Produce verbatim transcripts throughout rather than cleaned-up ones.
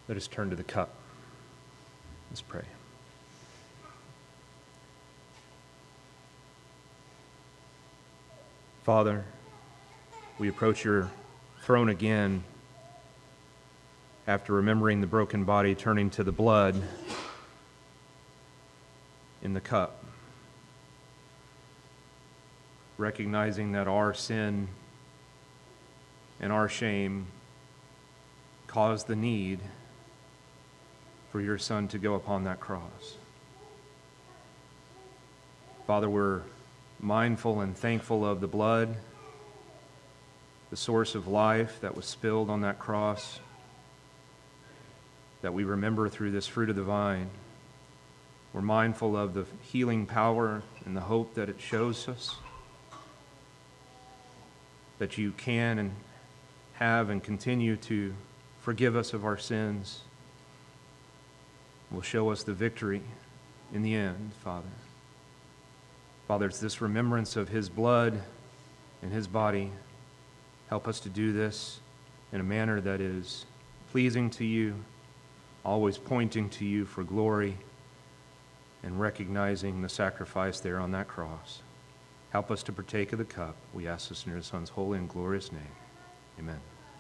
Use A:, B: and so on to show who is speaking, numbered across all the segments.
A: Let us turn to the cup. Let's pray. Father, we approach your throne again after remembering the broken body, turning to the blood in the cup, recognizing that our sin and our shame caused the need for your Son to go upon that cross. Father, we're mindful and thankful of the blood, the source of life that was spilled on that cross, that we remember through this fruit of the vine. We're mindful of the healing power and the hope that it shows us, that you can and have and continue to forgive us of our sins, will show us the victory in the end, Father. Father, it's this remembrance of his blood and his body. Help us to do this in a manner that is pleasing to you, always pointing to you for glory and recognizing the sacrifice there on that cross. Help us to partake of the cup. We ask this in your Son's holy and glorious name. Amen.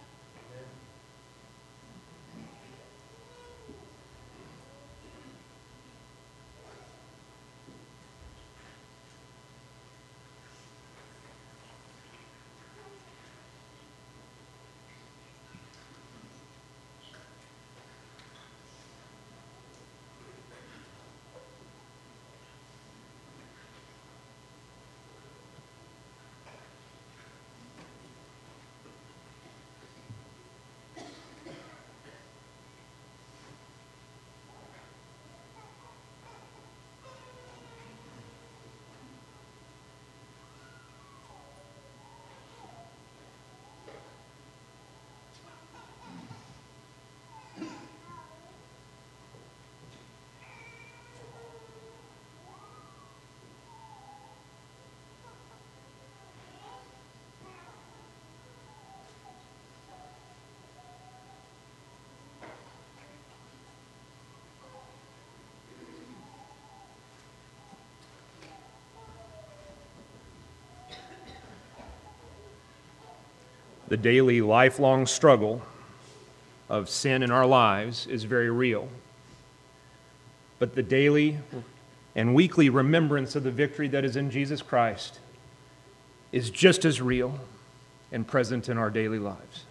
A: The daily, lifelong struggle of sin in our lives is very real. But the daily and weekly remembrance of the victory that is in Jesus Christ is just as real and present in our daily lives.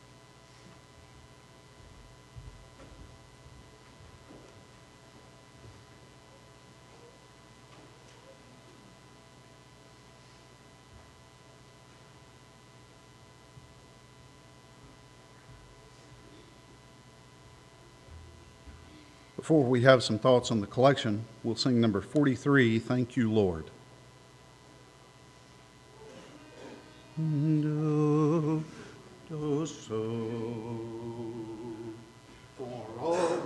B: Before we have some thoughts on the collection, we'll sing number forty-three, Thank You, Lord. Do, do so for all.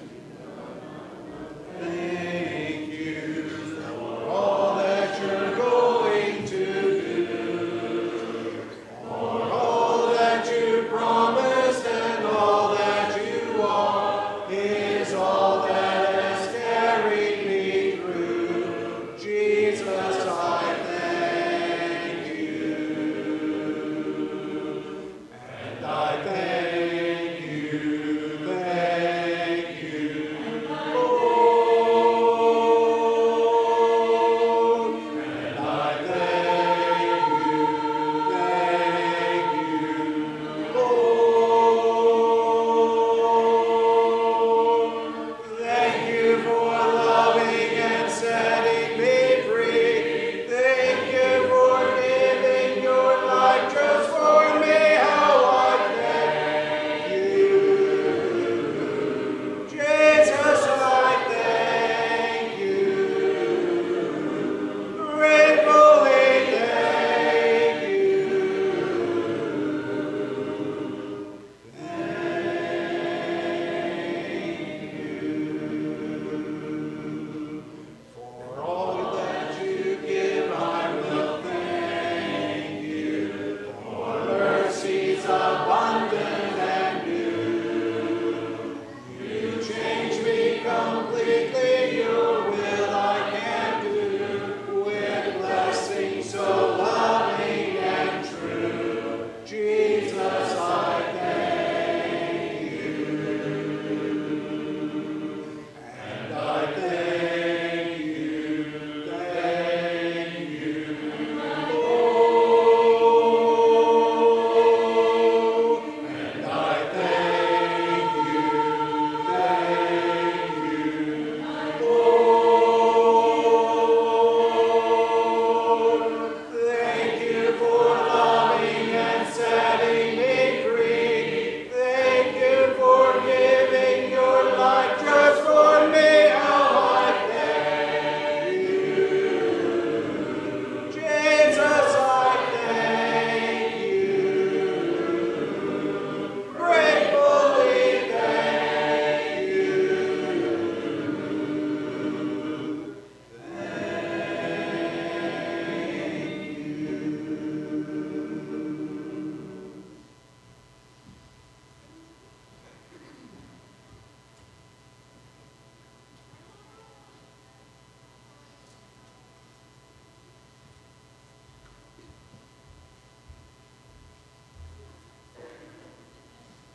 B: Thank you for all that you're going to do, for all that you promised and all that you are is all that has carried me through. Jesus, I thank you.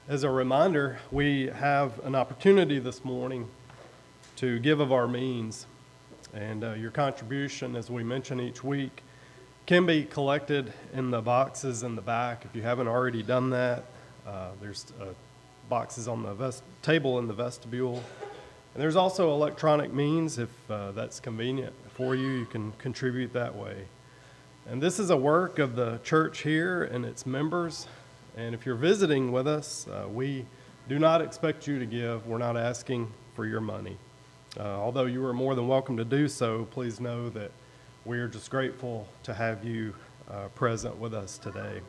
C: As a reminder, we have an opportunity this morning to give of our means. And uh, your contribution, as we mention each week, can be collected in the boxes in the back. If you haven't already done that, uh, there's uh, boxes on the vest- table in the vestibule. And there's also electronic means. If uh, that's convenient for you, you can contribute that way. And this is a work of the church here and its members. And if you're visiting with us, uh, we do not expect you to give. We're not asking for your money. Uh, although you are more than welcome to do so, please know that we are just grateful to have you uh, present with us today.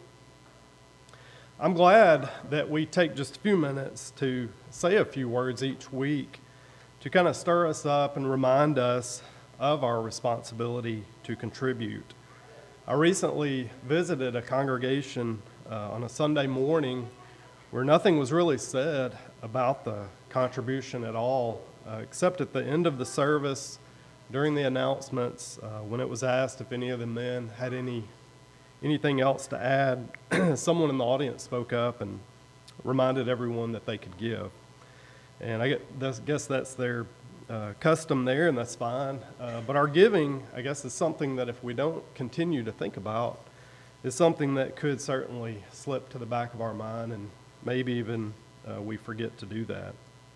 C: I'm glad that we take just a few minutes to say a few words each week to kind of stir us up and remind us of our responsibility to contribute. I recently visited a congregation uh, on a Sunday morning where nothing was really said about the contribution at all, uh, except at the end of the service, during the announcements, uh, when it was asked if any of the men had any anything else to add, someone in the audience spoke up and reminded everyone that they could give. And I get, that's, guess that's their uh, custom there, and that's fine. Uh, but our giving, I guess, is something that if we don't continue to think about, is something that could certainly slip to the back of our mind, and maybe even uh, we forget to do that.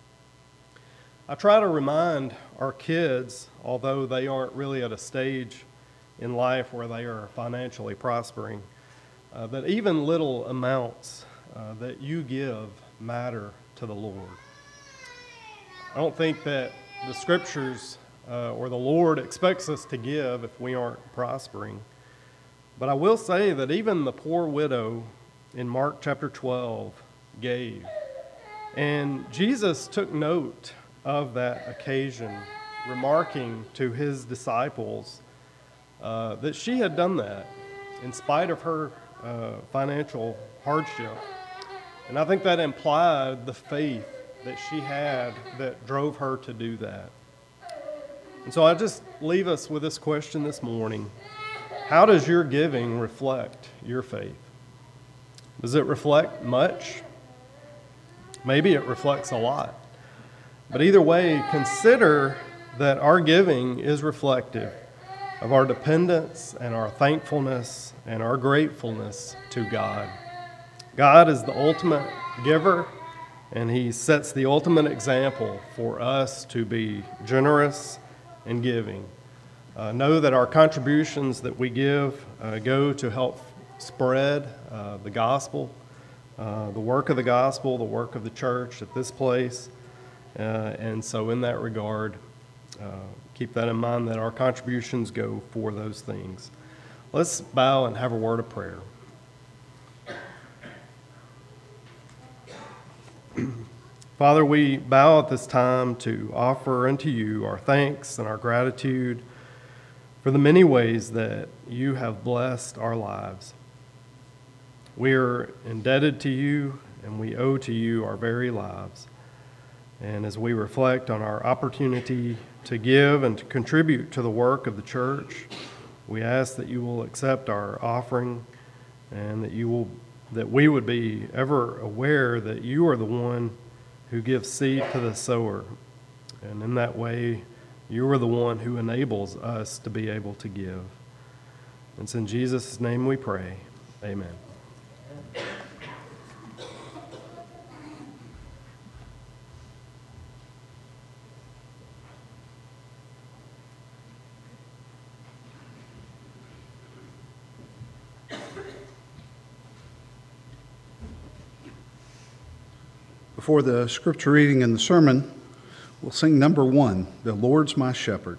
C: I try to remind our kids, although they aren't really at a stage in life where they are financially prospering, uh, that even little amounts uh, that you give matter to the Lord. I don't think that the Scriptures uh, or the Lord expects us to give if we aren't prospering. But I will say that even the poor widow in Mark chapter twelve gave. And Jesus took note of that occasion, remarking to his disciples uh, that she had done that in spite of her uh, financial hardship. And I think that implied the faith that she had that drove her to do that. And so I just leave us with this question this morning. How does your giving reflect your faith? Does it reflect much? Maybe it reflects a lot. But either way, consider that our giving is reflective of our dependence and our thankfulness and our gratefulness to God. God is the ultimate giver, and he sets the ultimate example for us to be generous and giving. Uh, know that our contributions that we give uh, go to help spread uh, the gospel, uh, the work of the gospel, the work of the church at this place. Uh, and so in that regard, uh, keep that in mind that our contributions go for those things. Let's bow and have a word of prayer. Father, we bow at this time to offer unto you our thanks and our gratitude for the many ways that you have blessed our lives. We are indebted to you, and we owe to you our very lives. And as we reflect on our opportunity to give and to contribute to the work of the church, we ask that you will accept our offering, and that you will that we would be ever aware that you are the one who gives seed to the sower. And in that way, you are the one who enables us to be able to give. And it's in Jesus' name we pray. Amen.
D: Before the scripture reading and the sermon, we'll sing number one, "The Lord's My Shepherd."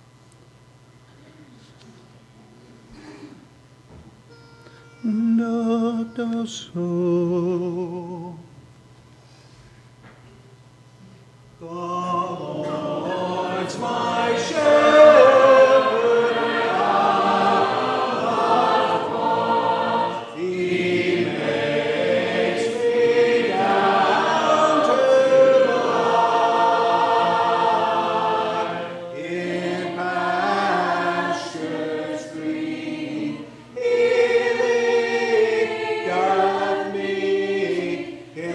D: Not a soul.
B: The Lord's my shepherd, and I have not. He makes me down to lie in pastures green. He leadeth me in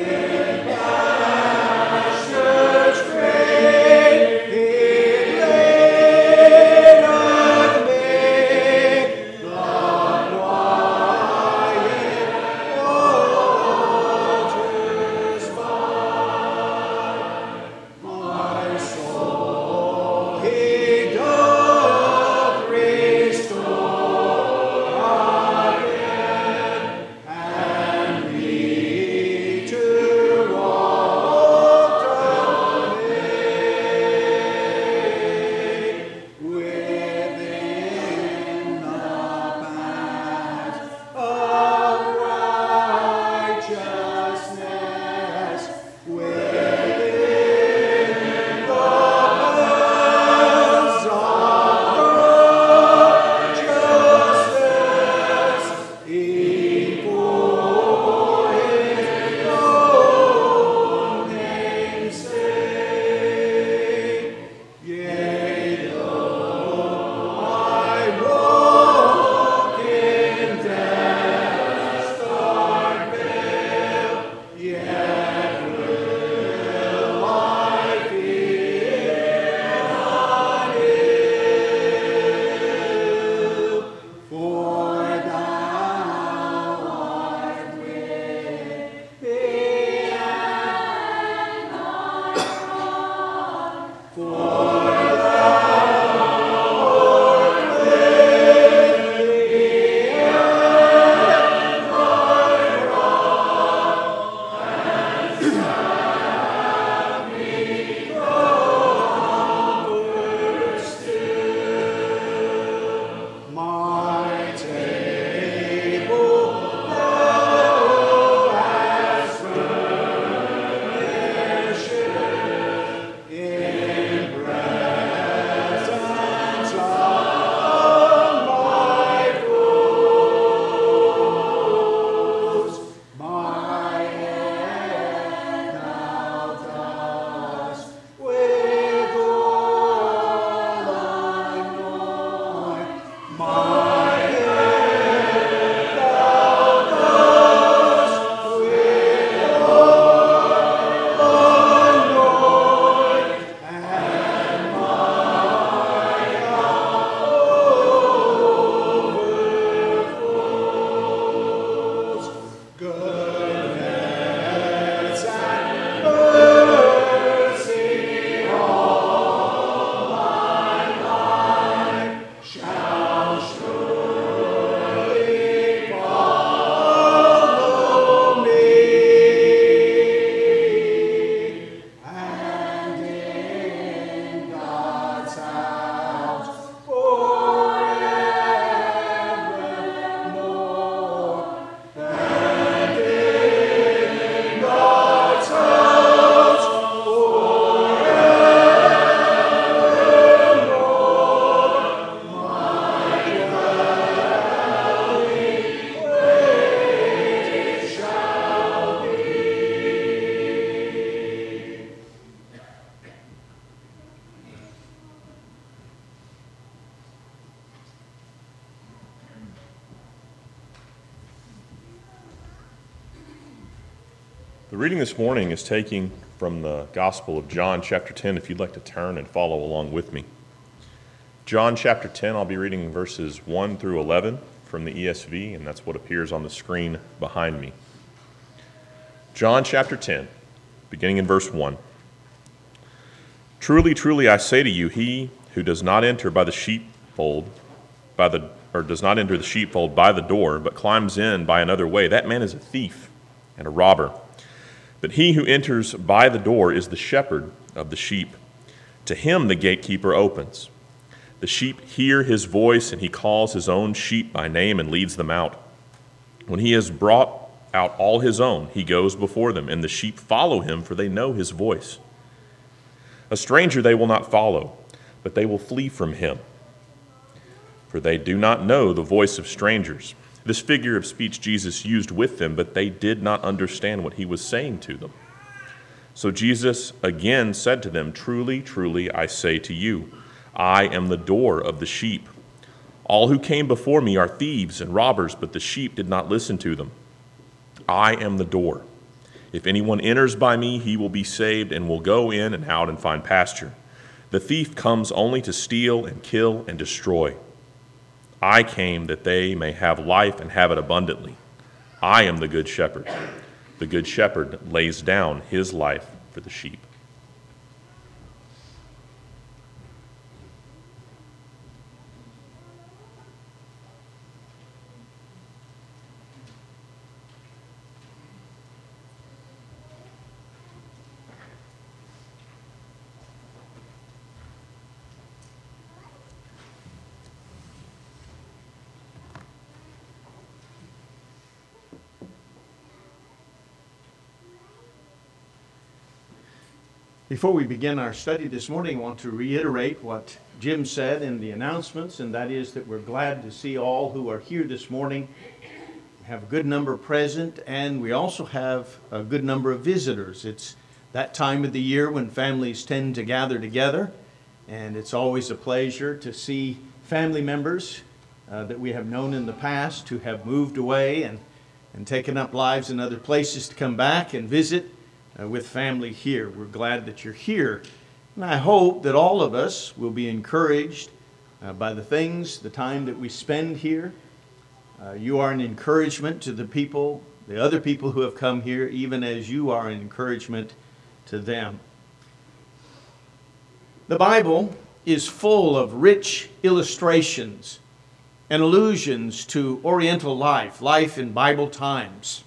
E: The reading this morning is taking from the Gospel of John, chapter ten, if you'd like to turn and follow along with me. John chapter ten, I'll be reading verses one through eleven from the E S V, and that's what appears on the screen behind me. John chapter ten, beginning in verse one. Truly, truly, I say to you, he who does not enter by the sheepfold, by the or does not enter the sheepfold by the door, but climbs in by another way, that man is a thief and a robber. But he who enters by the door is the shepherd of the sheep. To him the gatekeeper opens. The sheep hear his voice, and he calls his own sheep by name and leads them out. When he has brought out all his own, he goes before them, and the sheep follow him, for they know his voice. A stranger they will not follow, but they will flee from him, for they do not know the voice of strangers. This figure of speech Jesus used with them, but they did not understand what he was saying to them. So Jesus again said to them, Truly, truly, I say to you, I am the door of the sheep. All who came before me are thieves and robbers, but the sheep did not listen to them. I am the door. If anyone enters by me, he will be saved and will go in and out and find pasture. The thief comes only to steal and kill and destroy. I came that they may have life and have it abundantly. I am the good shepherd. The good shepherd lays down his life for the sheep.
B: Before we begin our study this morning, I want to reiterate what Jim said in the announcements, and that is that we're glad to see all who are here this morning. We have a good number present, and we also have a good number of visitors. It's that time of the year when families tend to gather together, and it's always a pleasure to see family members uh, that we have known in the past who have moved away and, and taken up lives in other places to come back and visit Uh, with family here. We're glad that you're here. And I hope that all of us will be encouraged uh, by the things, the time that we spend here. Uh, you are an encouragement to the people, the other people who have come here, even as you are an encouragement to them. The Bible is full of rich illustrations and allusions to Oriental life, life in Bible times.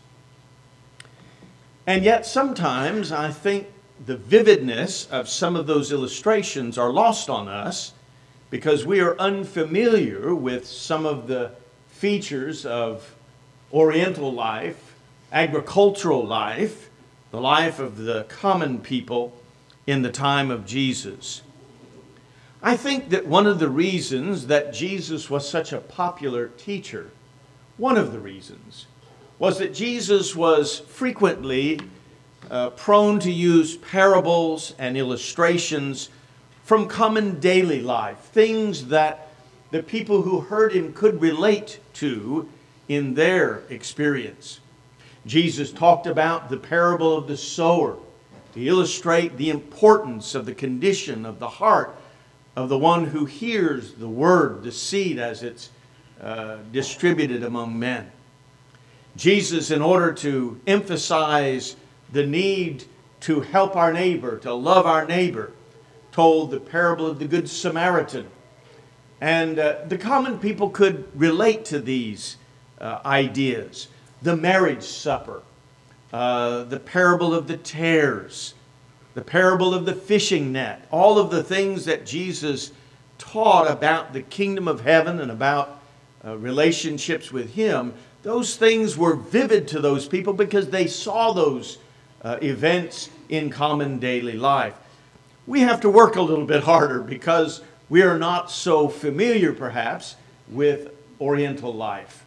B: And yet sometimes I think the vividness of some of those illustrations are lost on us because we are unfamiliar with some of the features of Oriental life, agricultural life, the life of the common people in the time of Jesus. I think that one of the reasons that Jesus was such a popular teacher, one of the reasons, was that Jesus was frequently uh, prone to use parables and illustrations from common daily life, things that the people who heard him could relate to in their experience. Jesus talked about the parable of the sower to illustrate the importance of the condition of the heart of the one who hears the word, the seed as it's uh, distributed among men. Jesus, in order to emphasize the need to help our neighbor, to love our neighbor, told the parable of the Good Samaritan. And uh, the common people could relate to these uh, ideas. The marriage supper, uh, the parable of the tares, the parable of the fishing net, all of the things that Jesus taught about the kingdom of heaven and about uh, relationships with him. Those things were vivid to those people because they saw those uh, events in common daily life. We have to work a little bit harder because we are not so familiar, perhaps, with Oriental life.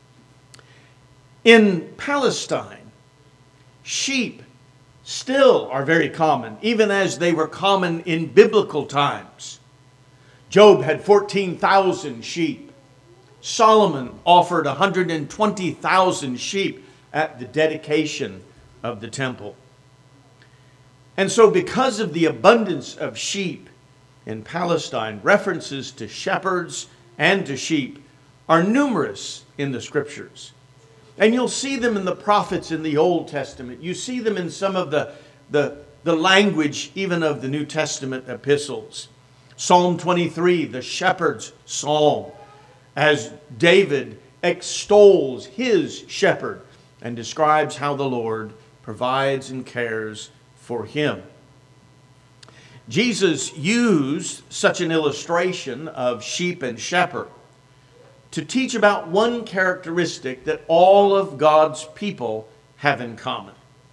B: In Palestine, sheep still are very common, even as they were common in biblical times. Job had fourteen thousand sheep. Solomon offered one hundred twenty thousand sheep at the dedication of the temple. And so because of the abundance of sheep in Palestine, references to shepherds and to sheep are numerous in the Scriptures. And you'll see them in the prophets in the Old Testament. You see them in some of the, the, the language even of the New Testament epistles. Psalm twenty-three, the shepherd's psalm, as David extols his shepherd and describes how the Lord provides and cares for him. Jesus used such an illustration of sheep and shepherd to teach about one characteristic that all of God's people have in common.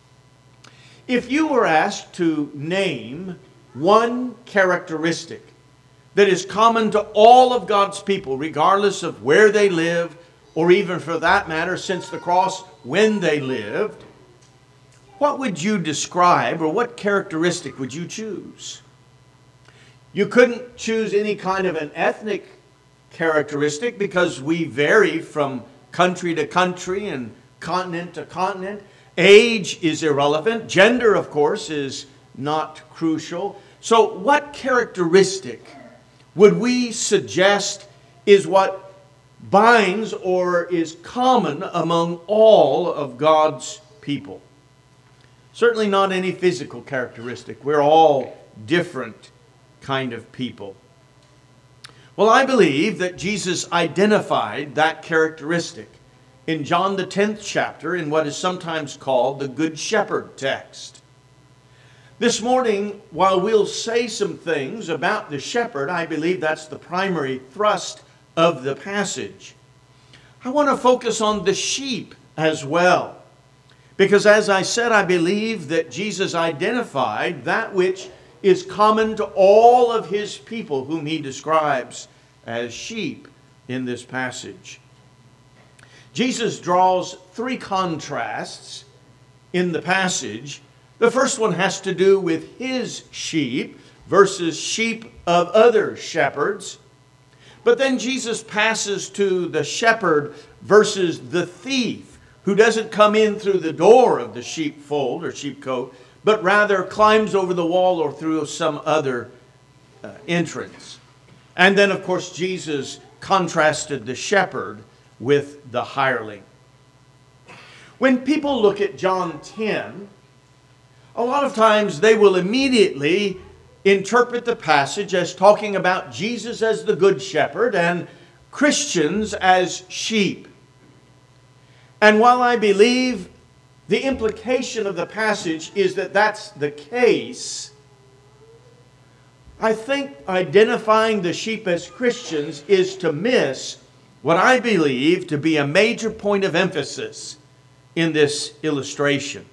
B: If you were asked to name one characteristic that is common to all of God's people, regardless of where they live, or even for that matter, since the cross, when they lived, what would you describe, or what characteristic would you choose? You couldn't choose any kind of an ethnic characteristic because we vary from country to country and continent to continent. Age is irrelevant. Gender, of course, is not crucial. So what characteristic would we suggest is what binds or is common among all of God's people? Certainly not any physical characteristic. We're all different kind of people. Well, I believe that Jesus identified that characteristic in John the tenth chapter in what is sometimes called the Good Shepherd text. This morning, while we'll say some things about the shepherd, I believe that's the primary thrust of the passage. I want to focus on the sheep as well. Because as I said, I believe that Jesus identified that which is common to all of his people whom he describes as sheep in this passage. Jesus draws three contrasts in the passage. The first one has to do with his sheep versus sheep of other shepherds. But then Jesus passes to the shepherd versus the thief, who doesn't come in through the door of the sheepfold or sheepcote, but rather climbs over the wall or through some other uh, entrance. And then, of course, Jesus contrasted the shepherd with the hireling. When people look at John ten, a lot of times they will immediately interpret the passage as talking about Jesus as the good shepherd and Christians as sheep. And while I believe the implication of the passage is that that's the case, I think identifying the sheep as Christians is to miss what I believe to be a major point of emphasis in this illustration.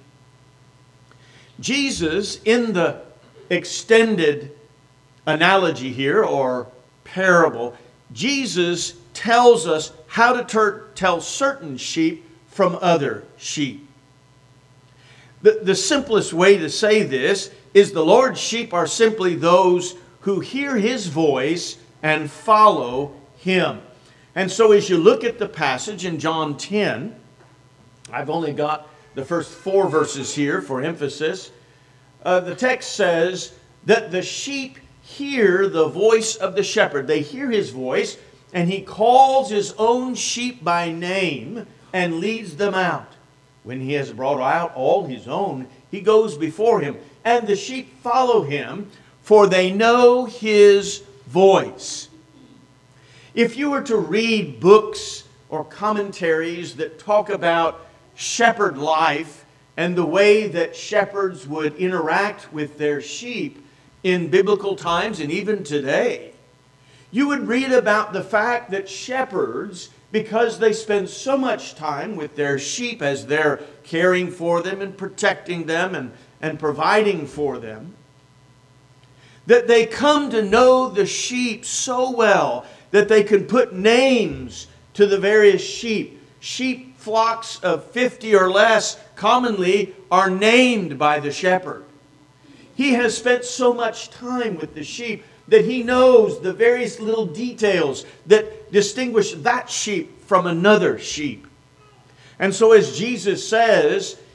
B: Jesus, in the extended analogy here, or parable, Jesus tells us how to ter- tell certain sheep from other sheep. The, the simplest way to say this is the Lord's sheep are simply those who hear his voice and follow him. And so as you look at the passage in John ten, I've only got the first four verses here for emphasis. Uh, the text says that the sheep hear the voice of the shepherd. They hear his voice, and he calls his own sheep by name and leads them out. When he has brought out all his own, he goes before him, and the sheep follow him, for they know his voice. If you were to read books or commentaries that talk about shepherd life and the way that shepherds would interact with their sheep in biblical times and even today, you would read about the fact that shepherds, because they spend so much time with their sheep as they're caring for them and protecting them and, and providing for them, that they come to know the sheep so well that they can put names to the various sheep. Sheep flocks of fifty or less commonly are named by the shepherd. He has spent so much time with the sheep that he knows the various little details that distinguish that sheep from another sheep. And so as Jesus says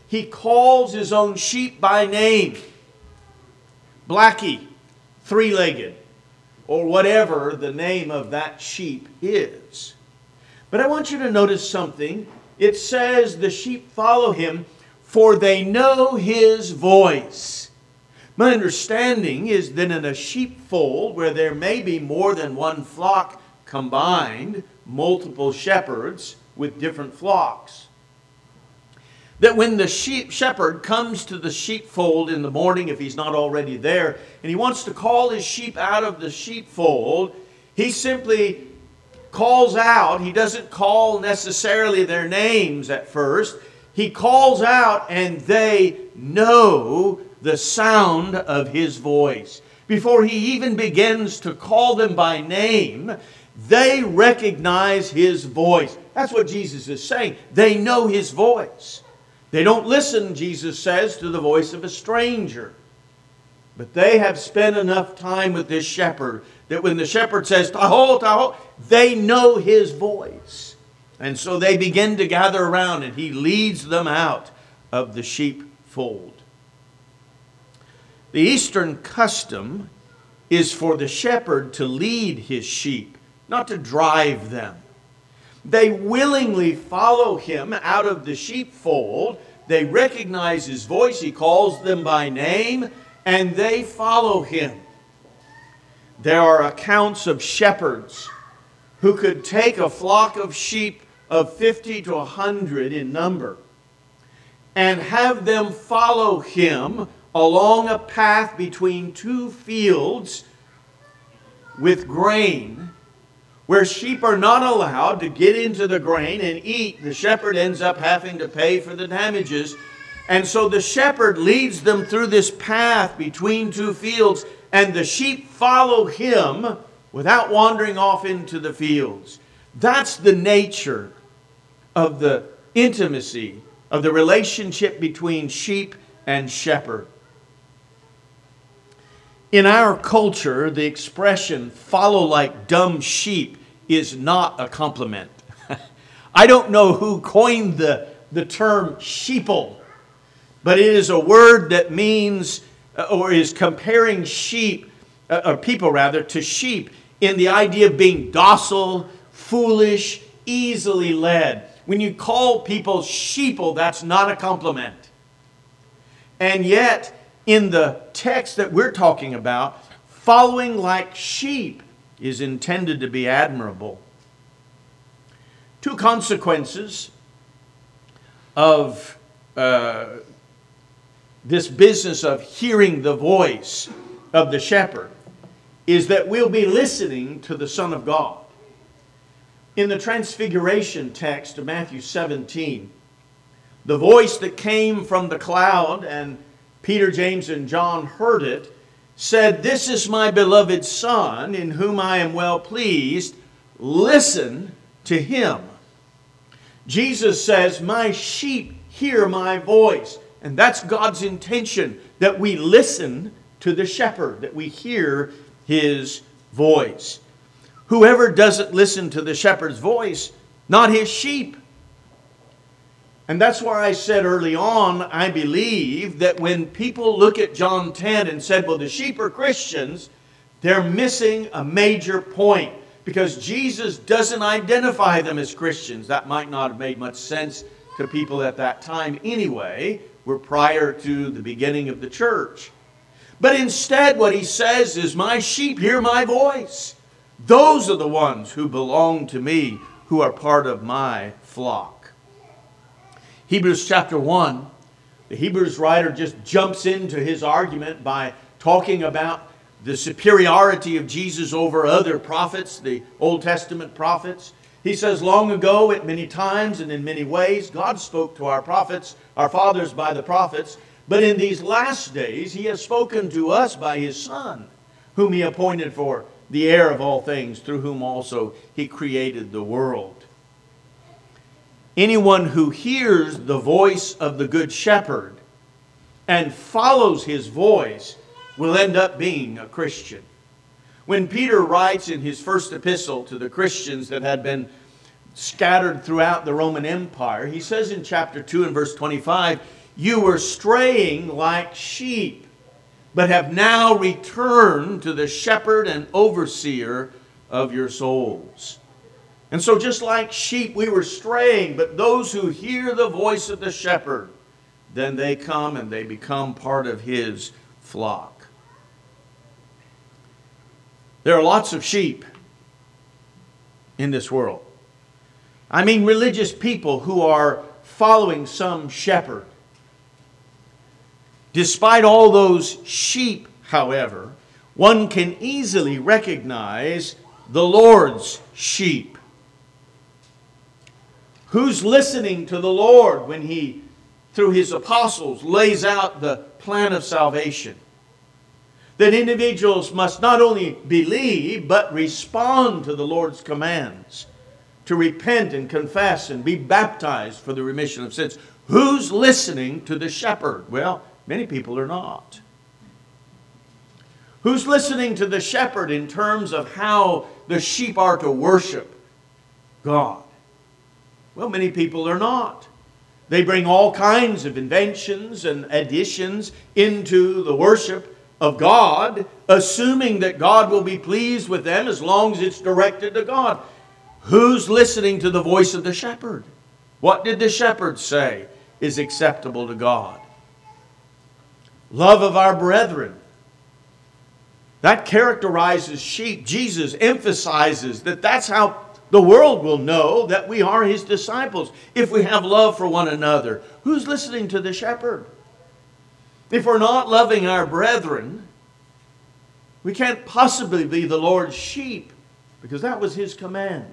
B: He calls His own sheep by name. Blackie, three-legged, or whatever the name of that sheep is. But I want you to notice something. It says the sheep follow Him, for they know His voice. My understanding is that in a sheepfold where there may be more than one flock combined, multiple shepherds with different flocks, that when the sheep shepherd comes to the sheepfold in the morning, if he's not already there, and he wants to call his sheep out of the sheepfold, he simply calls out. He doesn't call necessarily their names at first. He calls out and they know the sound of His voice. Before He even begins to call them by name, they recognize His voice. That's what Jesus is saying. They know His voice. They don't listen, Jesus says, to the voice of a stranger. But they have spent enough time with this shepherd that when the shepherd says, "Taho, taho," they know His voice. And so they begin to gather around and He leads them out of the sheepfold. The Eastern custom is for the shepherd to lead his sheep, not to drive them. They willingly follow Him out of the sheepfold. They recognize His voice. He calls them by name, and they follow Him. There are accounts of shepherds who could take a flock of sheep of fifty to one hundred in number and have them follow Him along a path between two fields with grain, where sheep are not allowed to get into the grain and eat. The shepherd ends up having to pay for the damages. And so the shepherd leads them through this path between two fields, and the sheep follow him without wandering off into the fields. That's the nature of the intimacy of the relationship between sheep and shepherd. In our culture, the expression "follow like dumb sheep" is not a compliment. I don't know who coined the, the term sheeple, but it is a word that means, or is comparing sheep, or people rather, to sheep in the idea of being docile, foolish, easily led. When you call people sheeple, that's not a compliment. And yet, in the text that we're talking about, following like sheep is intended to be admirable. Two consequences of uh, this business of hearing the voice of the shepherd is that we'll be listening to the Son of God. In the Transfiguration text of Matthew seventeen, the voice that came from the cloud, and Peter, James, and John heard it, said, "This is my beloved Son, in whom I am well pleased. Listen to Him." Jesus says, "My sheep hear my voice." And that's God's intention, that we listen to the shepherd, that we hear His voice. Whoever doesn't listen to the shepherd's voice, not his sheep. And that's why I said early on, I believe that when people look at John ten and said, well, the sheep are Christians, they're missing a major point. Because Jesus doesn't identify them as Christians. That might not have made much sense to people at that time anyway. We're prior to the beginning of the church. But instead what He says is, my sheep hear my voice. Those are the ones who belong to me, who are part of my flock. Hebrews chapter one, the Hebrews writer just jumps into his argument by talking about the superiority of Jesus over other prophets, the Old Testament prophets. He says, long ago, at many times and in many ways, God spoke to our prophets, our fathers by the prophets. But in these last days, He has spoken to us by His Son, whom He appointed for the heir of all things, through whom also He created the world. Anyone who hears the voice of the Good Shepherd and follows His voice will end up being a Christian. When Peter writes in his first epistle to the Christians that had been scattered throughout the Roman Empire, he says in chapter two and verse twenty-five, you were straying like sheep, but have now returned to the shepherd and overseer of your souls. And so just like sheep, we were straying, but those who hear the voice of the shepherd, then they come and they become part of his flock. There are lots of sheep in this world. I mean religious people who are following some shepherd. Despite all those sheep, however, one can easily recognize the Lord's sheep. Who's listening to the Lord when He, through His apostles, lays out the plan of salvation? That individuals must not only believe, but respond to the Lord's commands, to repent and confess and be baptized for the remission of sins. Who's listening to the shepherd? Well, many people are not. Who's listening to the shepherd in terms of how the sheep are to worship God? Well, many people are not. They bring all kinds of inventions and additions into the worship of God, assuming that God will be pleased with them as long as it's directed to God. Who's listening to the voice of the shepherd? What did the shepherd say is acceptable to God? Love of our brethren. That characterizes sheep. Jesus emphasizes that that's how the world will know that we are His disciples, if we have love for one another. Who's listening to the shepherd? If we're not loving our brethren, we can't possibly be the Lord's sheep, because that was His command.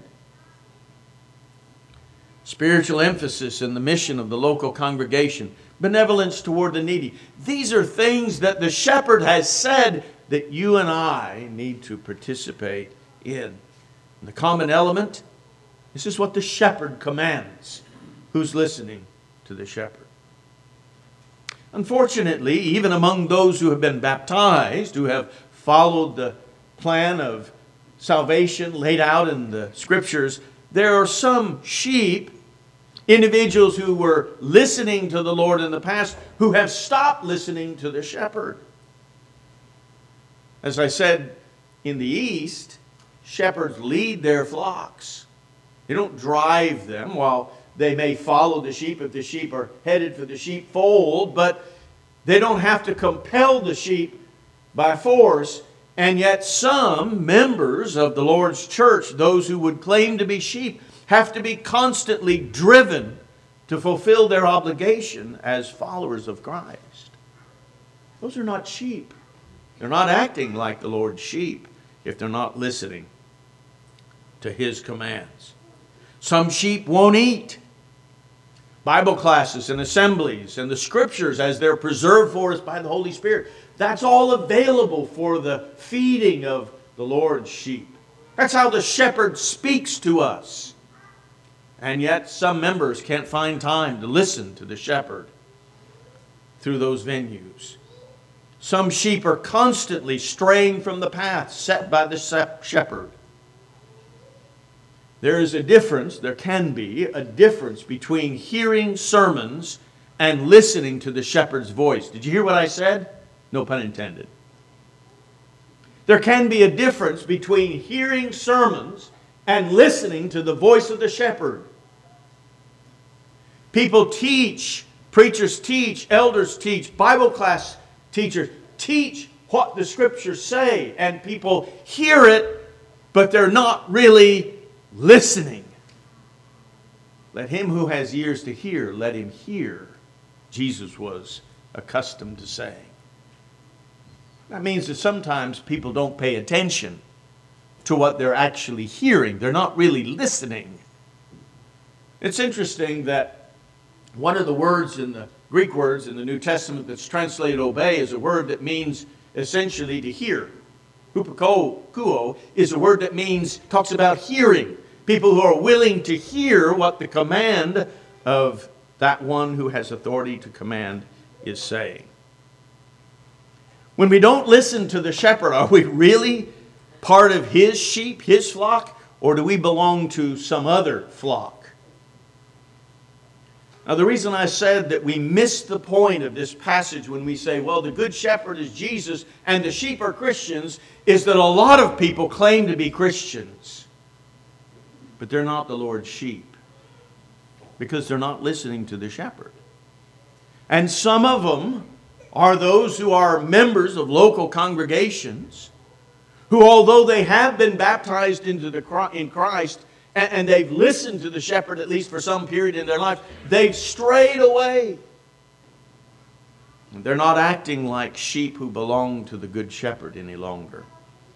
B: Spiritual emphasis in the mission of the local congregation, benevolence toward the needy. These are things that the shepherd has said that you and I need to participate in. And the common element, this is what the shepherd commands. Who's listening to the shepherd? Unfortunately, even among those who have been baptized, who have followed the plan of salvation laid out in the Scriptures, there are some sheep, individuals who were listening to the Lord in the past, who have stopped listening to the shepherd. As I said, in the East, shepherds lead their flocks. They don't drive them while they may follow the sheep if the sheep are headed for the sheepfold, but they don't have to compel the sheep by force. And yet some members of the Lord's church, those who would claim to be sheep, have to be constantly driven to fulfill their obligation as followers of Christ. Those are not sheep. They're not acting like the Lord's sheep if they're not listening to His commands. Some sheep won't eat. Bible classes and assemblies and the Scriptures as they're preserved for us by the Holy Spirit, that's all available for the feeding of the Lord's sheep. That's how the shepherd speaks to us. And yet some members can't find time to listen to the shepherd through those venues. Some sheep are constantly straying from the path set by the shepherd. There is a difference, there can be a difference between hearing sermons and listening to the shepherd's voice. Did you hear what I said? No pun intended. There can be a difference between hearing sermons and listening to the voice of the shepherd. People teach, preachers teach, elders teach, Bible class teachers teach what the Scriptures say, and people hear it, but they're not really listening. Let him who has ears to hear, let him hear, Jesus was accustomed to saying. That means that sometimes people don't pay attention to what they're actually hearing. They're not really listening. It's interesting that one of the words in the Greek words in the New Testament that's translated obey is a word that means essentially to hear. Hupakuo is a word that means, talks about hearing. People who are willing to hear what the command of that one who has authority to command is saying. When we don't listen to the shepherd, are we really part of his sheep, his flock, or do we belong to some other flock? Now, the reason I said that we miss the point of this passage when we say, well, the Good Shepherd is Jesus and the sheep are Christians, is that a lot of people claim to be Christians, but they're not the Lord's sheep because they're not listening to the shepherd. And some of them are those who are members of local congregations who, although they have been baptized into the in Christ, and they've listened to the shepherd at least for some period in their life, they've strayed away. They're not acting like sheep who belong to the Good Shepherd any longer.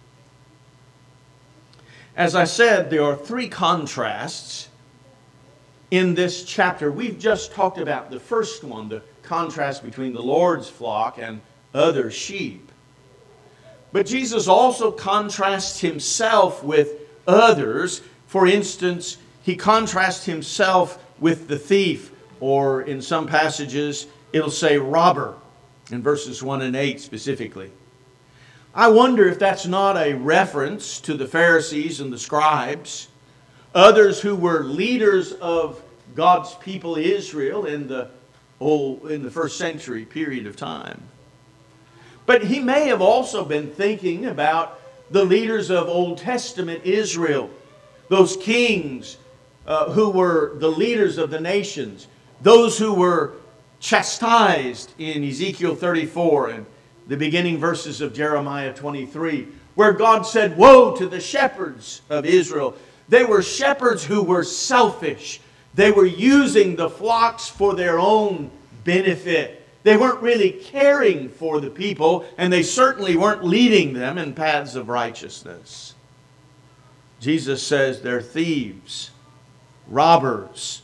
B: As I said, there are three contrasts in this chapter. We've just talked about the first one, the contrast between the Lord's flock and other sheep. But Jesus also contrasts himself with others. For instance, he contrasts himself with the thief, or in some passages, it'll say robber, in verses one and eight specifically. I wonder if that's not a reference to the Pharisees and the scribes, others who were leaders of God's people Israel in the old, in the first century period of time. But he may have also been thinking about the leaders of Old Testament Israel, those kings uh, who were the leaders of the nations, those who were chastised in Ezekiel thirty-four and the beginning verses of Jeremiah twenty-three, where God said, woe to the shepherds of Israel. They were shepherds who were selfish. They were using the flocks for their own benefit. They weren't really caring for the people, and they certainly weren't leading them in paths of righteousness. Jesus says they're thieves, robbers.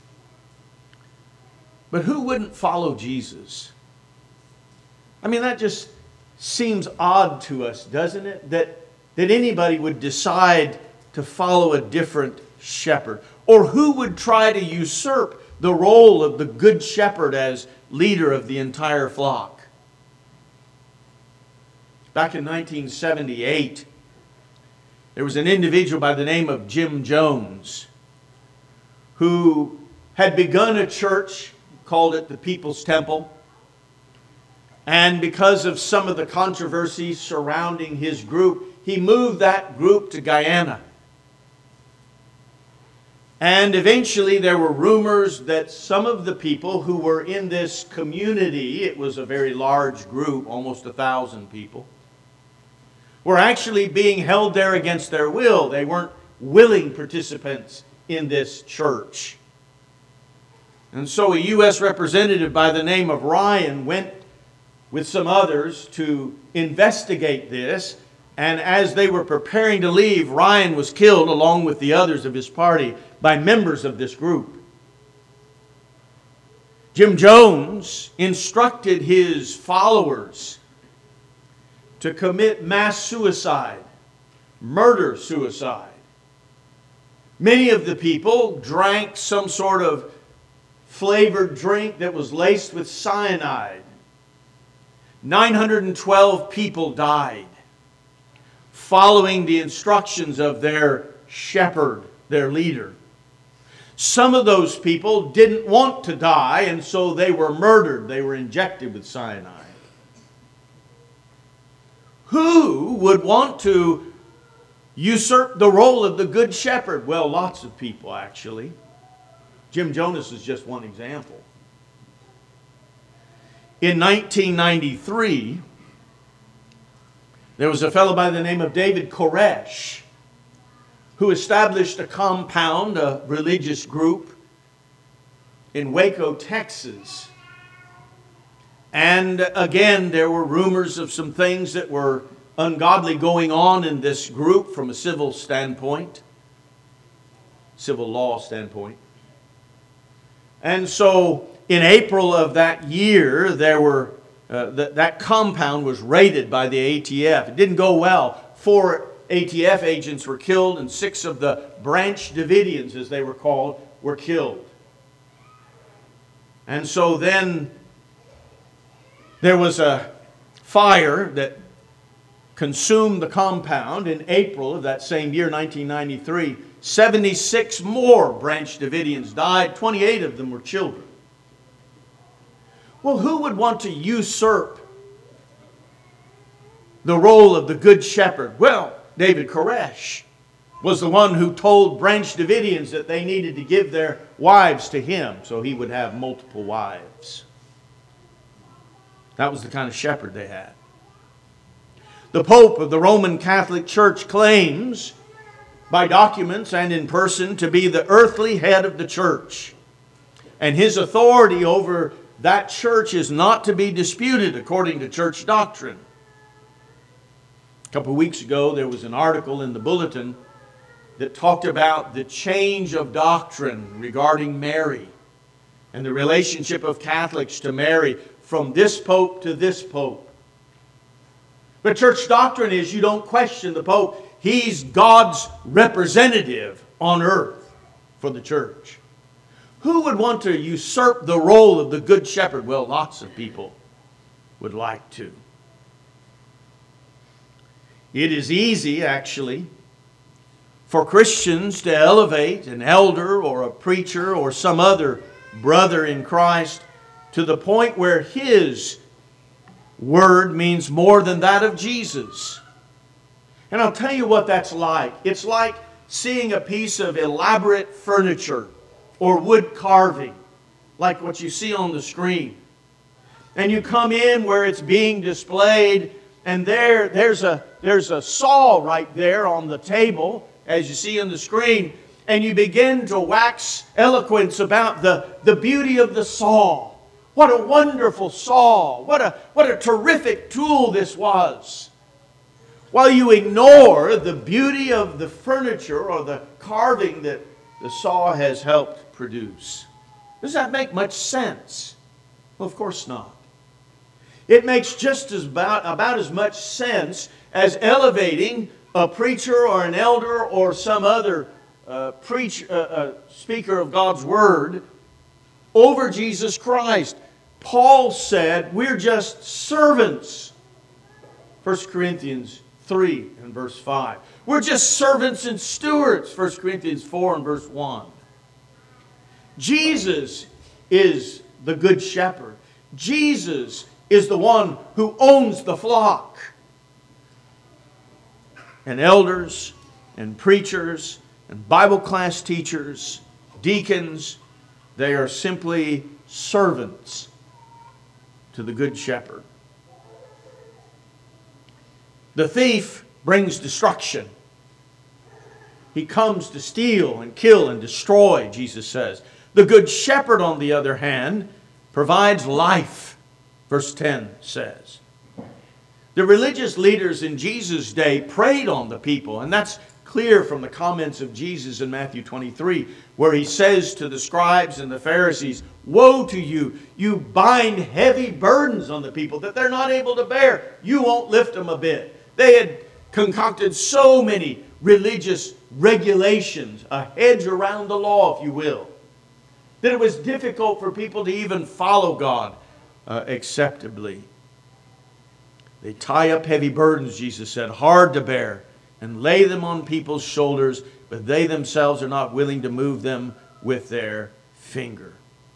B: But who wouldn't follow Jesus? I mean, that just seems odd to us, doesn't it? That, that anybody would decide to follow a different shepherd. Or who would try to usurp the role of the good shepherd as leader of the entire flock? Back in nineteen seventy-eight, there was an individual by the name of Jim Jones who had begun a church, called it the People's Temple. And because of some of the controversies surrounding his group, he moved that group to Guyana. And eventually there were rumors that some of the people who were in this community, it was a very large group, almost a thousand people, were actually being held there against their will. They weren't willing participants in this church. And so a U S representative by the name of Ryan went with some others to investigate this. And as they were preparing to leave, Ryan was killed along with the others of his party by members of this group. Jim Jones instructed his followers to commit mass suicide, murder suicide. Many of the people drank some sort of flavored drink that was laced with cyanide. nine hundred twelve people died following the instructions of their shepherd, their leader. Some of those people didn't want to die, and so they were murdered. They were injected with cyanide. Who would want to usurp the role of the good shepherd? Well, lots of people, actually. Jim Jones is just one example. In nineteen ninety-three, there was a fellow by the name of David Koresh who established a compound, a religious group in Waco, Texas. And again, there were rumors of some things that were ungodly going on in this group from a civil standpoint, civil law standpoint. And so in April of that year, there were uh, th- that compound was raided by the A T F. It didn't go well. Four A T F agents were killed, and six of the Branch Davidians, as they were called, were killed. And so then there was a fire that consumed the compound in April of that same year, nineteen ninety-three. seventy-six more Branch Davidians died. twenty-eight of them were children. Well, who would want to usurp the role of the Good Shepherd? Well, David Koresh was the one who told Branch Davidians that they needed to give their wives to him so he would have multiple wives. That was the kind of shepherd they had. The Pope of the Roman Catholic Church claims, by documents and in person, to be the earthly head of the church. And his authority over that church is not to be disputed according to church doctrine. A couple of weeks ago, there was an article in the Bulletin that talked about the change of doctrine regarding Mary and the relationship of Catholics to Mary from this Pope to this Pope. But church doctrine is you don't question the Pope. He's God's representative on earth for the church. Who would want to usurp the role of the Good Shepherd? Well, lots of people would like to. It is easy, actually, for Christians to elevate an elder or a preacher or some other brother in Christ to the point where his word means more than that of Jesus. And I'll tell you what that's like. It's like seeing a piece of elaborate furniture or wood carving, like what you see on the screen. And you come in where it's being displayed, and there, there's a, there's a saw right there on the table, as you see on the screen, and you begin to wax eloquence about the, the beauty of the saw. What a wonderful saw. What a, what a terrific tool this was. While you ignore the beauty of the furniture or the carving that the saw has helped produce. Does that make much sense? Well, of course not. It makes just as about, about as much sense as elevating a preacher or an elder or some other uh, preach, uh, uh, speaker of God's Word over Jesus Christ. Paul said we're just servants. First Corinthians three and verse five. We're just servants and stewards. First Corinthians four and verse one. Jesus is the Good Shepherd. Jesus is the one who owns the flock. And elders and preachers and Bible class teachers, deacons, they are simply servants to the Good Shepherd. The thief brings destruction. He comes to steal and kill and destroy, Jesus says. The Good Shepherd, on the other hand, provides life, verse ten says. The religious leaders in Jesus' day preyed on the people, and that's clear from the comments of Jesus in Matthew twenty-three, where he says to the scribes and the Pharisees, "Woe to you! You bind heavy burdens on the people that they're not able to bear. You won't lift them a bit." They had concocted so many religious regulations, a hedge around the law, if you will, that it was difficult for people to even follow God uh, acceptably. They tie up heavy burdens, Jesus said, hard to bear, and lay them on people's shoulders, but they themselves are not willing to move them with their finger.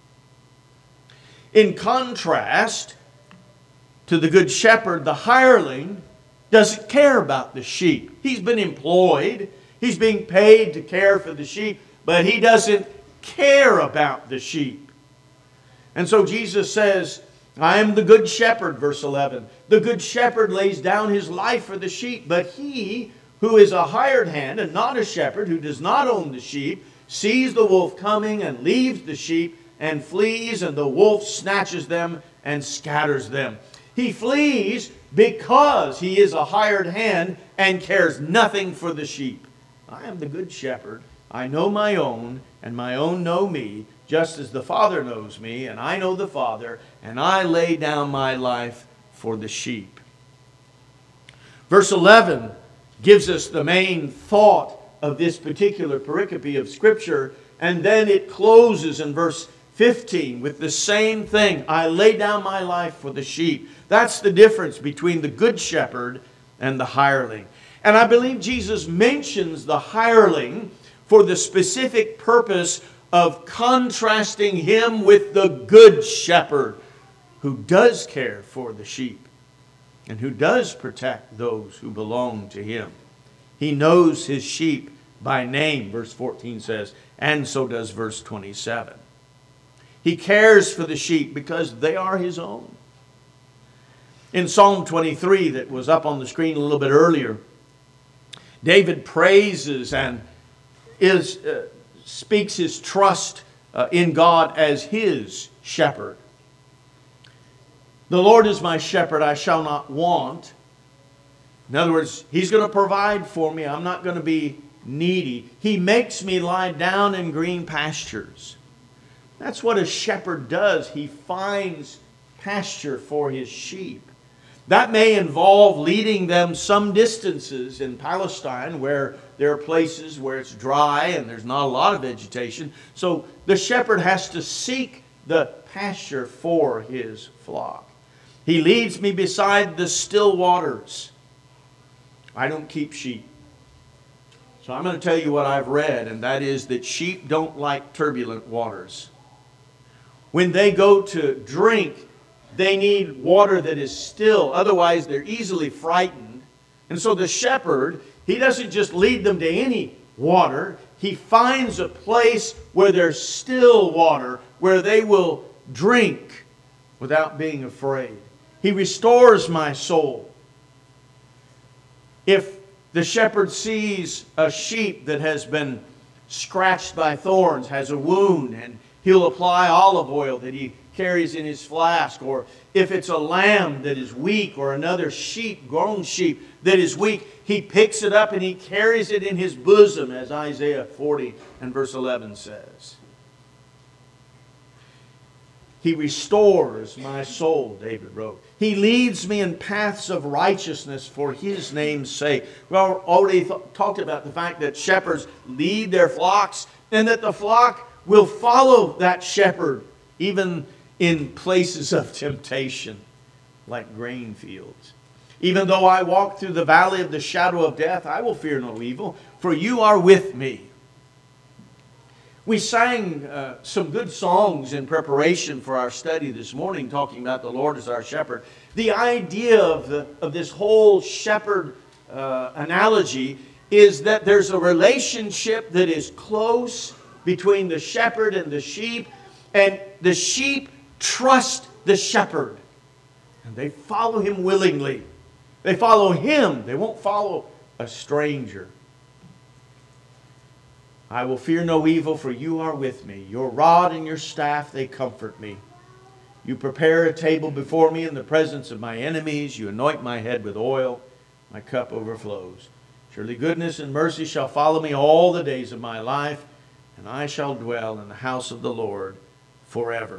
B: In contrast to the Good Shepherd, the hireling doesn't care about the sheep. He's been employed. He's being paid to care for the sheep, but he doesn't care about the sheep. And so Jesus says, I am the Good Shepherd, verse eleven. The Good Shepherd lays down his life for the sheep, but he who is a hired hand and not a shepherd, who does not own the sheep, sees the wolf coming and leaves the sheep and flees, and the wolf snatches them and scatters them. He flees because he is a hired hand and cares nothing for the sheep. I am the Good Shepherd. I know my own, and my own know me, just as the Father knows me, and I know the Father, and I lay down my life for the sheep. Verse eleven gives us the main thought of this particular pericope of Scripture, and then it closes in verse fifteen with the same thing. I lay down my life for the sheep. That's the difference between the Good Shepherd and the hireling. And I believe Jesus mentions the hireling for the specific purpose of contrasting him with the Good Shepherd, who does care for the sheep and who does protect those who belong to him. He knows his sheep by name, verse fourteen says, and so does verse twenty-seven. He cares for the sheep because they are his own. In Psalm twenty-three, that was up on the screen a little bit earlier, David praises and is uh, speaks his trust uh, in God as his shepherd. The Lord is my shepherd, I shall not want. In other words, he's going to provide for me. I'm not going to be needy. He makes me lie down in green pastures. That's what a shepherd does. He finds pasture for his sheep. That may involve leading them some distances in Palestine where there are places where it's dry and there's not a lot of vegetation. So the shepherd has to seek the pasture for his flock. He leads me beside the still waters. I don't keep sheep. So I'm going to tell you what I've read, and that is that sheep don't like turbulent waters. When they go to drink, they need water that is still. Otherwise, they're easily frightened. And so the shepherd, he doesn't just lead them to any water. He finds a place where there's still water, where they will drink without being afraid. He restores my soul. If the shepherd sees a sheep that has been scratched by thorns, has a wound, and he'll apply olive oil that he carries in his flask. Or if it's a lamb that is weak, or another sheep, grown sheep, that is weak, he picks it up and he carries it in his bosom, as Isaiah forty and verse eleven says. He restores my soul, David wrote. He leads me in paths of righteousness for his name's sake. We already th- talked about the fact that shepherds lead their flocks and that the flock will follow that shepherd even in places of temptation like grain fields. Even though I walk through the valley of the shadow of death, I will fear no evil, for you are with me. We sang uh, some good songs in preparation for our study this morning, talking about the Lord as our shepherd. The idea of, the, of this whole shepherd uh, analogy is that there's a relationship that is close between the shepherd and the sheep, and the sheep trust the shepherd, and they follow him willingly. They follow him. They won't follow a stranger. I will fear no evil, for you are with me. Your rod and your staff, they comfort me. You prepare a table before me in the presence of my enemies. You anoint my head with oil. My cup overflows. Surely goodness and mercy shall follow me all the days of my life, and I shall dwell in the house of the Lord forever.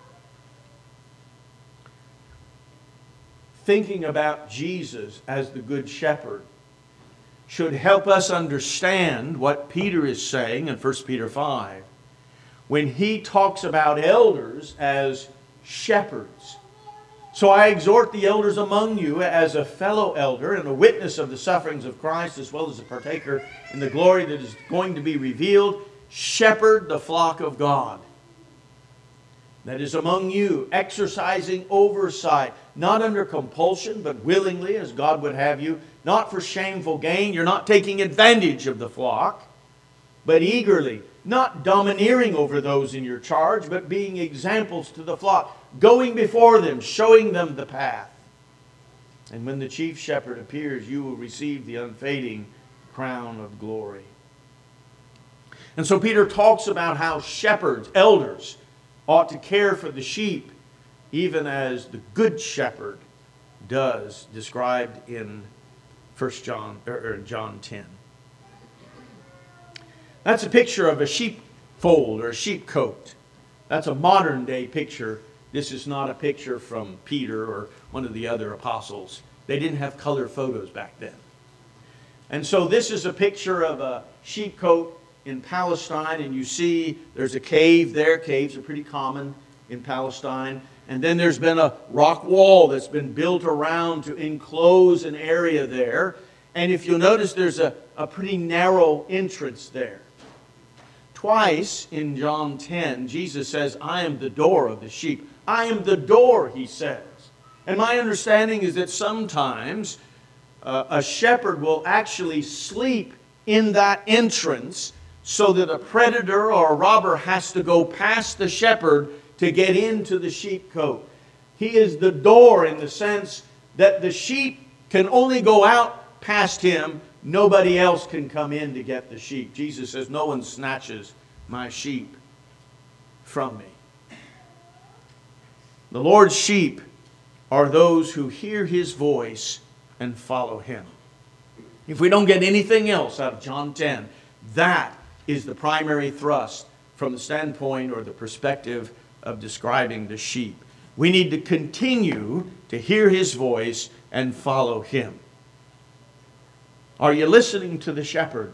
B: Thinking about Jesus as the Good Shepherd should help us understand what Peter is saying in First Peter five when he talks about elders as shepherds. So I exhort the elders among you as a fellow elder and a witness of the sufferings of Christ, as well as a partaker in the glory that is going to be revealed. Shepherd the flock of God that is among you, exercising oversight, not under compulsion, but willingly, as God would have you, not for shameful gain. You're not taking advantage of the flock, but eagerly, not domineering over those in your charge, but being examples to the flock, going before them, showing them the path. And when the chief shepherd appears, you will receive the unfading crown of glory. And so Peter talks about how shepherds, elders, ought to care for the sheep, even as the good shepherd does, described in First John or John ten. That's a picture of a sheepfold or a sheepcote. That's a modern day picture. This is not a picture from Peter or one of the other apostles. They didn't have color photos back then. And so this is a picture of a sheepcote in Palestine, and you see there's a cave there. Caves are pretty common in Palestine. And then there's been a rock wall that's been built around to enclose an area there. And if you'll notice, there's a, a pretty narrow entrance there. Twice in John ten, Jesus says, I am the door of the sheep. I am the door, he says. And my understanding is that sometimes uh, a shepherd will actually sleep in that entrance so that a predator or a robber has to go past the shepherd to get into the sheepcote. He is the door in the sense that the sheep can only go out past him. Nobody else can come in to get the sheep. Jesus says, no one snatches my sheep from me. The Lord's sheep are those who hear his voice and follow him. If we don't get anything else out of John ten, that is the primary thrust from the standpoint or the perspective of describing the sheep. We need to continue to hear his voice and follow him. Are you listening to the shepherd?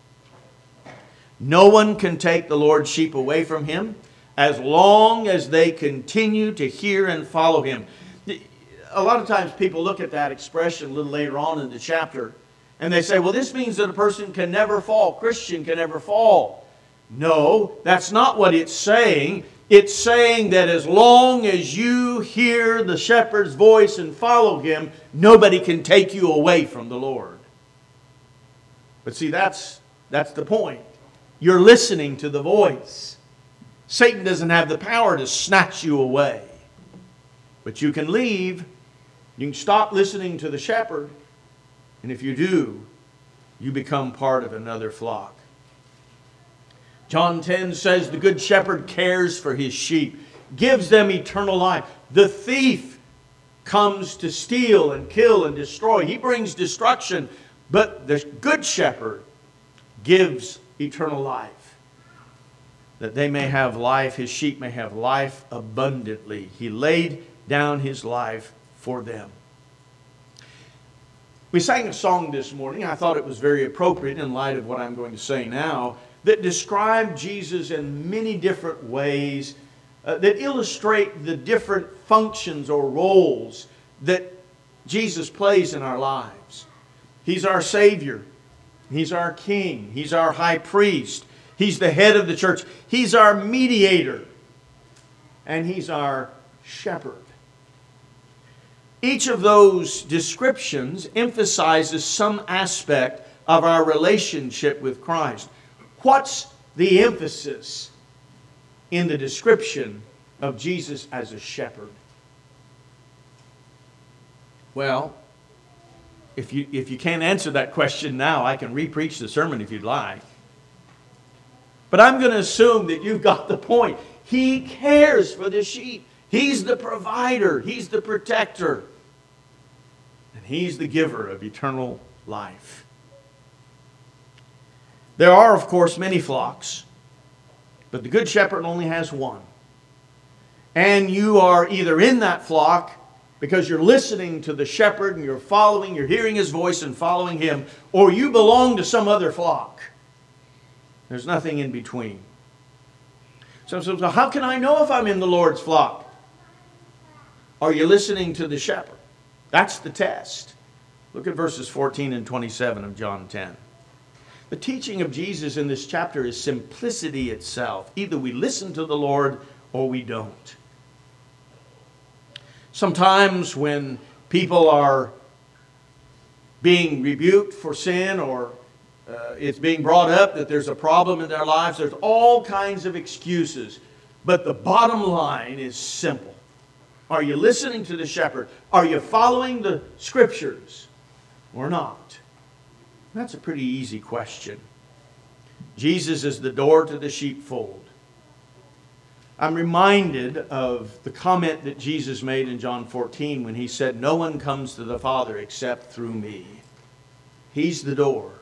B: No one can take the Lord's sheep away from him as long as they continue to hear and follow him. A lot of times people look at that expression a little later on in the chapter and they say, well, this means that a person can never fall. Christian can never fall. No, that's not what it's saying. It's saying that as long as you hear the shepherd's voice and follow him, nobody can take you away from the Lord. But see, that's, that's the point. You're listening to the voice. Satan doesn't have the power to snatch you away. But you can leave. You can stop listening to the shepherd. And if you do, you become part of another flock. John ten says the good shepherd cares for his sheep, gives them eternal life. The thief comes to steal and kill and destroy. He brings destruction. But the good shepherd gives eternal life, that they may have life, his sheep may have life abundantly. He laid down his life for them. We sang a song this morning. I thought it was very appropriate in light of what I'm going to say now, that described Jesus in many different ways, uh, that illustrate the different functions or roles that Jesus plays in our lives. He's our Savior. He's our King. He's our High Priest. He's the head of the church. He's our mediator. And He's our shepherd. Each of those descriptions emphasizes some aspect of our relationship with Christ. What's the emphasis in the description of Jesus as a shepherd? Well, If you, if you can't answer that question now, I can re-preach the sermon if you'd like. But I'm going to assume that you've got the point. He cares for the sheep. He's the provider. He's the protector. And He's the giver of eternal life. There are, of course, many flocks. But the Good Shepherd only has one. And you are either in that flock because you're listening to the shepherd and you're following, you're hearing his voice and following him, or you belong to some other flock. There's nothing in between. So, so, so how can I know if I'm in the Lord's flock? Are you listening to the shepherd? That's the test. Look at verses fourteen and twenty-seven of John ten. The teaching of Jesus in this chapter is simplicity itself. Either we listen to the Lord or we don't. Sometimes when people are being rebuked for sin or uh, it's being brought up that there's a problem in their lives, there's all kinds of excuses. But the bottom line is simple. Are you listening to the shepherd? Are you following the scriptures or not? That's a pretty easy question. Jesus is the door to the sheepfold. I'm reminded of the comment that Jesus made in John fourteen when He said, "No one comes to the Father except through me." He's the door.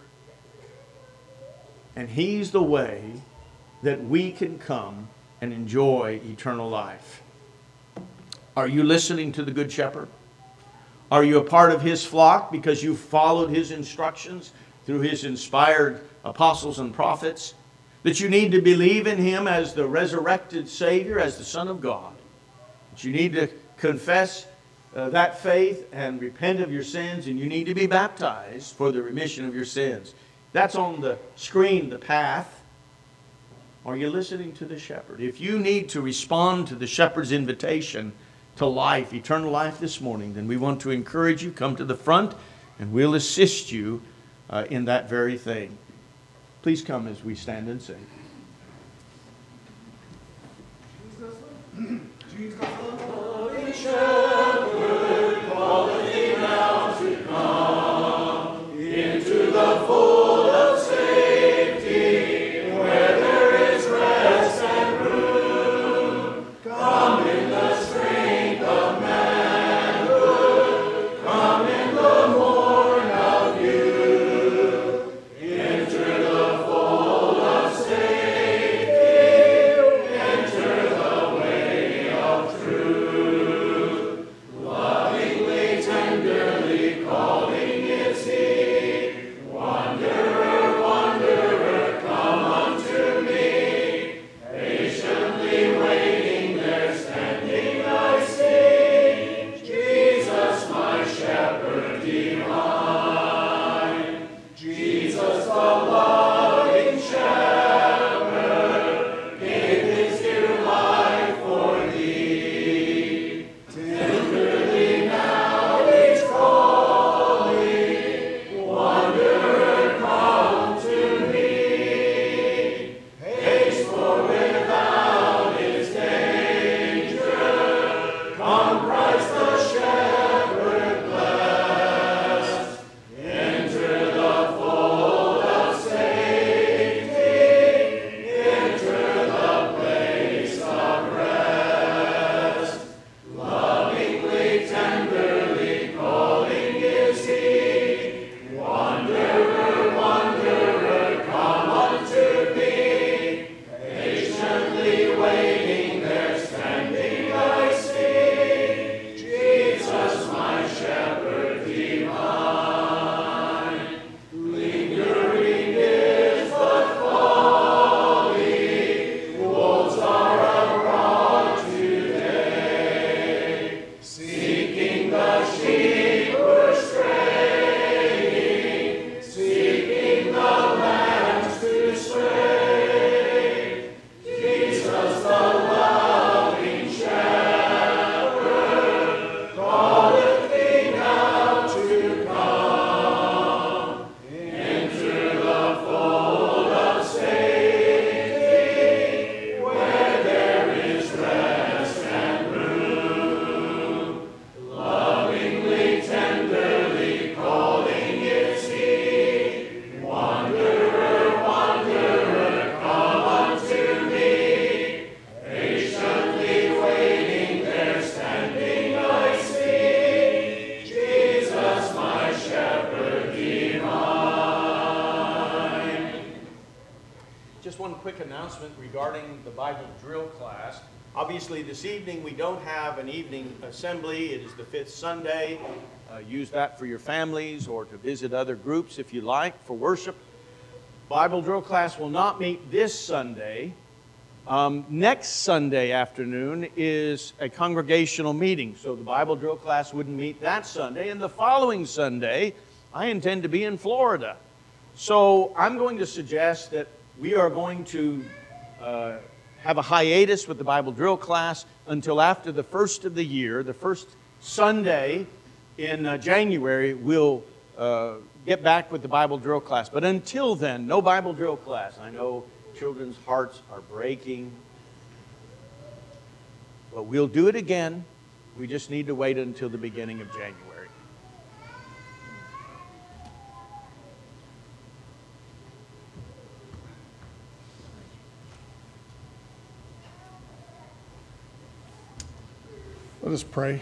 B: And He's the way that we can come and enjoy eternal life. Are you listening to the Good Shepherd? Are you a part of His flock because you followed His instructions through His inspired apostles and prophets? That you need to believe in Him as the resurrected Savior, as the Son of God. That you need to confess uh, that faith and repent of your sins, and you need to be baptized for the remission of your sins. That's on the screen, the path.
F: Are you listening to the shepherd? If you need to respond to the shepherd's invitation to life, eternal life this morning, then we want to encourage you, come to the front and we'll assist you uh, in that very thing. Please come as we stand and sing. Regarding the Bible drill class. Obviously this evening we don't have an evening assembly. It is the fifth Sunday. Uh, use that for your families or to visit other groups if you like for worship. Bible drill class will not meet this Sunday. Um, next Sunday afternoon is a congregational meeting, so the Bible drill class wouldn't meet that Sunday. And the following Sunday, I intend to be in Florida. So I'm going to suggest that we are going to uh, have a hiatus with the Bible drill class until after the first of the year. The first Sunday in uh, January, we'll uh, get back with the Bible drill class. But until then, no Bible drill class. I know children's hearts are breaking. But we'll do it again. We just need to wait until the beginning of January.
G: Let us pray.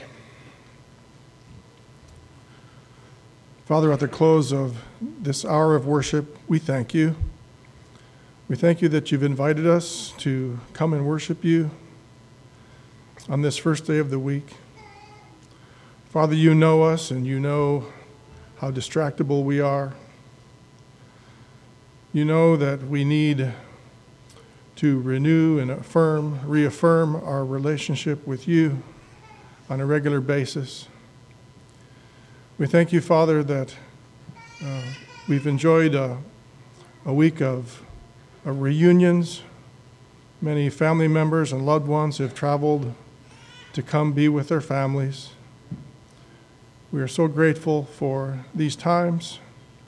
G: Father, at the close of this hour of worship, we thank you. We thank you that you've invited us to come and worship you on this first day of the week. Father, you know us and you know how distractible we are. You know that we need to renew and affirm, reaffirm our relationship with you on a regular basis. We thank you, Father, that uh, we've enjoyed a, a week of, of reunions Many family members and loved ones have traveled to come be with their families. We are so grateful for these times.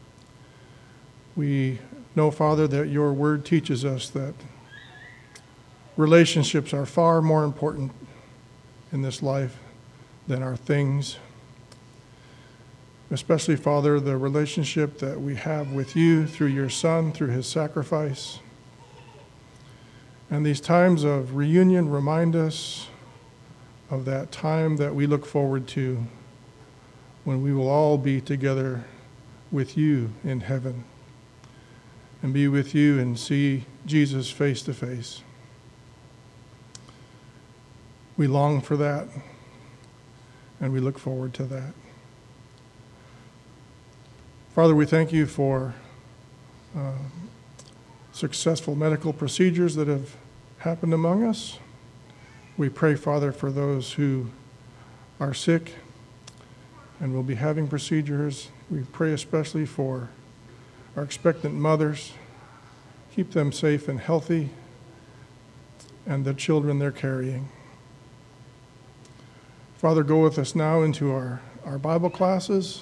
G: We know, Father, that your word teaches us that relationships are far more important in this life than our things. Especially, Father, the relationship that we have with you through your Son, through his sacrifice. And these times of reunion remind us of that time that we look forward to when we will all be together with you in heaven and be with you and see Jesus face to face. We long for that, and we look forward to that. Father, we thank you for uh, successful medical procedures that have happened among us. We pray, Father, for those who are sick and will be having procedures. We pray especially for our expectant mothers. Keep them safe and healthy, and the children they're carrying. Father, go with us now into our, our Bible classes.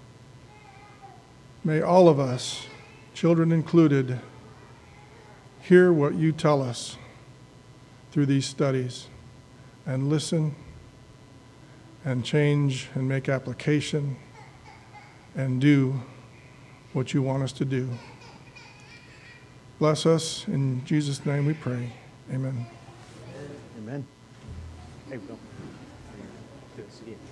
G: May all of us, children included, hear what you tell us through these studies and listen and change and make application and do what you want us to do. Bless us. In Jesus' name we pray. Amen.
F: Amen. Hey, Bill. Good to see you.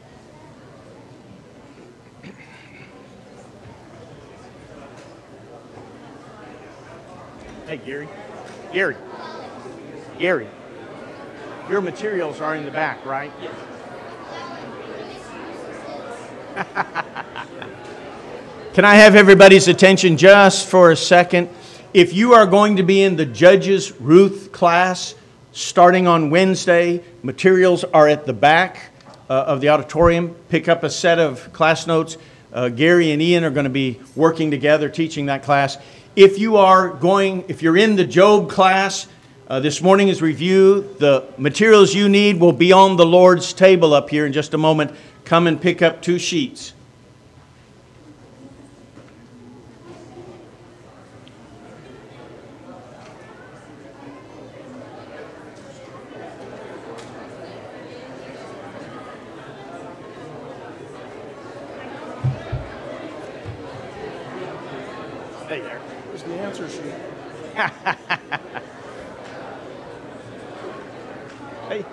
F: Hey, Gary. Gary. Gary. Your materials are in the back, right? Yes. Can I have everybody's attention just for a second? If you are going to be in the Judges Ruth class starting on Wednesday, materials are at the back uh, of the auditorium. Pick up a set of class notes. Uh, Gary and Ian are going to be working together teaching that class. If you are going, if you're in the Job class, uh, this morning is review. The materials you need will be on the Lord's table up here in just a moment. Come and pick up two sheets. There.
G: Here's the answer sheet.
F: Hey.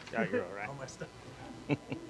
H: Yeah, you're all right.